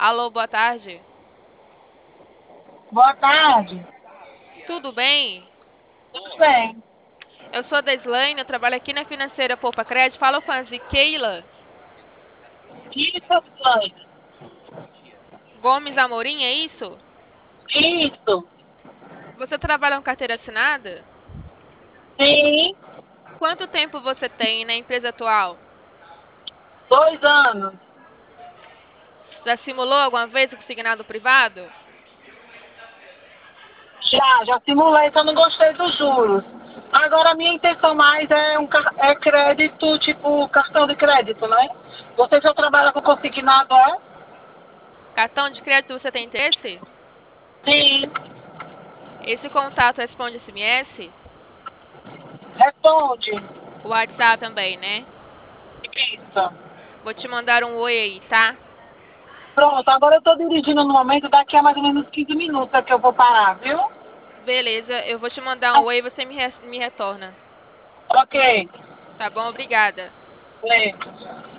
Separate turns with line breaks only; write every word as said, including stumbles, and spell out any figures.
Alô, boa tarde.
Boa tarde.
Tudo bem?
Tudo bem?
Eu sou a Deslaine, eu trabalho aqui na Financeira Poupa Crédito. Falo com a Ziqueila
Isso, Flávia.
Gomes Amorim, é isso?
Isso.
Você trabalha com carteira assinada?
Sim.
Quanto tempo você tem na empresa atual?
Dois anos.
Já simulou alguma vez o consignado privado?
Já, já simulei, só não gostei dos juros. Agora a minha intenção mais é um car- é crédito, tipo cartão de crédito, né? Você já trabalha com consignado, é?
Cartão de crédito você tem interesse?
Sim.
Esse contato responde S M S?
Responde.
O WhatsApp também, né?
Isso.
Vou te mandar um oi aí, tá?
Pronto, agora eu tô dirigindo no momento, daqui a mais ou menos quinze minutos é que eu vou parar, viu?
Beleza, eu vou te mandar um oi e você me, re- me retorna.
Ok.
Tá bom? Obrigada.
Lento.